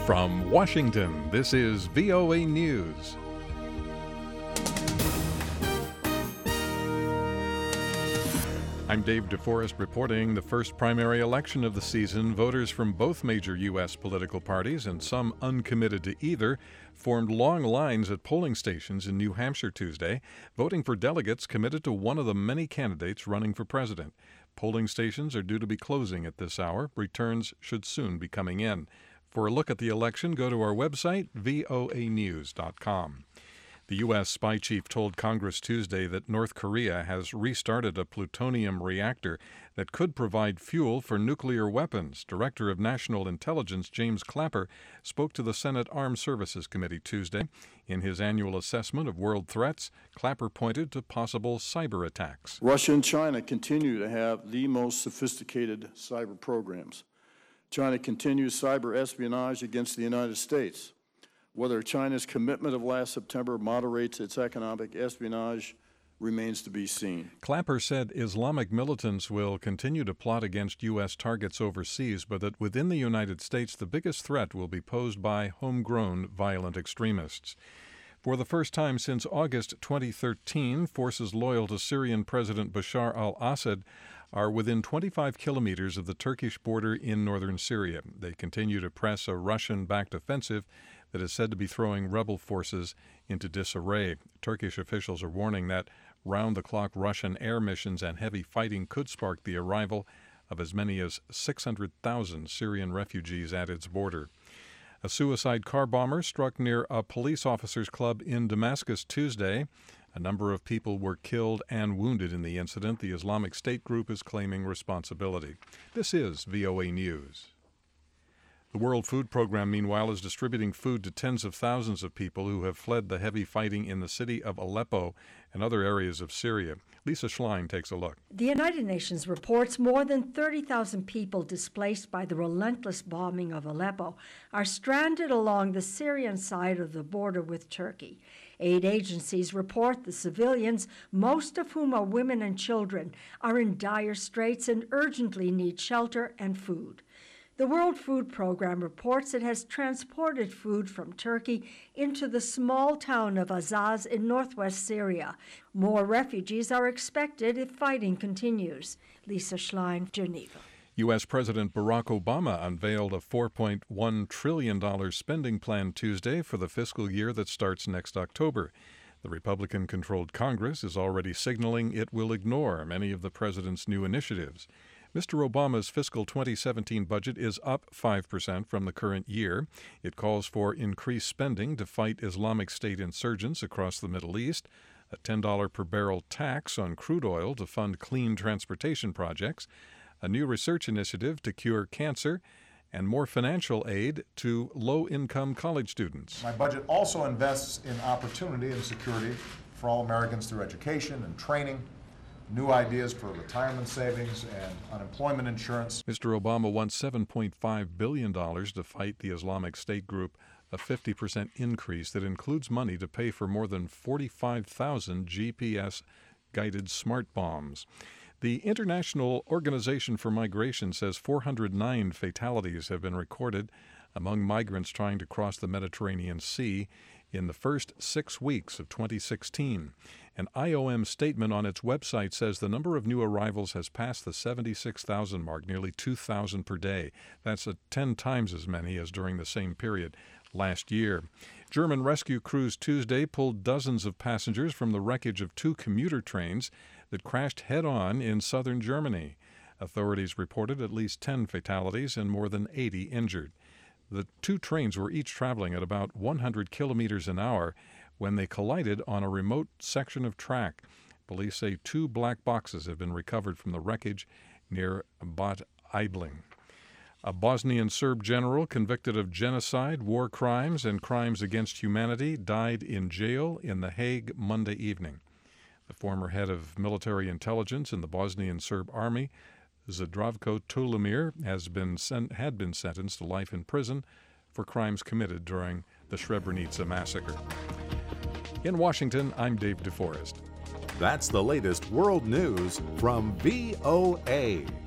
From Washington, this is VOA News. I'm Dave DeForest reporting the first primary election of the season. Voters from both major U.S. political parties and some uncommitted to either formed long lines at polling stations in New Hampshire Tuesday, voting for delegates committed to one of the many candidates running for president. Polling stations are due to be closing at this hour. Returns should soon be coming in. For a look at the election, go to our website, voanews.com. The U.S. spy chief told Congress Tuesday that North Korea has restarted a plutonium reactor that could provide fuel for nuclear weapons. Director of National Intelligence James Clapper spoke to the Senate Armed Services Committee Tuesday. In his annual assessment of world threats, Clapper pointed to possible cyber attacks. Russia and China continue to have the most sophisticated cyber programs. China continues cyber espionage against the United States. Whether China's commitment of last September moderates its economic espionage remains to be seen. Clapper said Islamic militants will continue to plot against U.S. targets overseas, but that within the United States, the biggest threat will be posed by homegrown violent extremists. For the first time since August 2013, forces loyal to Syrian President Bashar al-Assad are within 25 kilometers of the Turkish border in northern Syria. They continue to press a Russian-backed offensive that is said to be throwing rebel forces into disarray. Turkish officials are warning that round-the-clock Russian air missions and heavy fighting could spark the arrival of as many as 600,000 Syrian refugees at its border. A suicide car bomber struck near a police officers' club in Damascus Tuesday. A number of people were killed and wounded in the incident. The Islamic State group is claiming responsibility. This is VOA News. The World Food Program, meanwhile, is distributing food to tens of thousands of people who have fled the heavy fighting in the city of Aleppo and other areas of Syria. Lisa Schlein takes a look. The United Nations reports more than 30,000 people displaced by the relentless bombing of Aleppo are stranded along the Syrian side of the border with Turkey. Aid agencies report the civilians, most of whom are women and children, are in dire straits and urgently need shelter and food. The World Food Program reports it has transported food from Turkey into the small town of Azaz in northwest Syria. More refugees are expected if fighting continues. Lisa Schlein, Geneva. U.S. President Barack Obama unveiled a $4.1 trillion spending plan Tuesday for the fiscal year that starts next October. The Republican-controlled Congress is already signaling it will ignore many of the president's new initiatives. Mr. Obama's fiscal 2017 budget is up 5% from the current year. It calls for increased spending to fight Islamic State insurgents across the Middle East, a $10 per barrel tax on crude oil to fund clean transportation projects, a new research initiative to cure cancer, and more financial aid to low-income college students. My budget also invests in opportunity and security for all Americans through education and training, new ideas for retirement savings and unemployment insurance. Mr. Obama wants $7.5 billion to fight the Islamic State group, a 50% increase that includes money to pay for more than 45,000 GPS-guided smart bombs. The International Organization for Migration says 409 fatalities have been recorded among migrants trying to cross the Mediterranean Sea in the first 6 weeks of 2016. An IOM statement on its website says the number of new arrivals has passed the 76,000 mark, nearly 2,000 per day. That's 10 times as many as during the same period last year. German rescue crews Tuesday pulled dozens of passengers from the wreckage of 2 commuter trains that crashed head-on in southern Germany. Authorities reported at least 10 fatalities and more than 80 injured. The 2 trains were each traveling at about 100 kilometers an hour when they collided on a remote section of track. Police say 2 black boxes have been recovered from the wreckage near Bad Aibling. A Bosnian Serb general convicted of genocide, war crimes, and crimes against humanity died in jail in The Hague Monday evening. The former head of military intelligence in the Bosnian Serb army, Zdravko Tulimir, had been sentenced to life in prison for crimes committed during the Srebrenica massacre. In Washington, I'm Dave DeForest. That's the latest world news from VOA.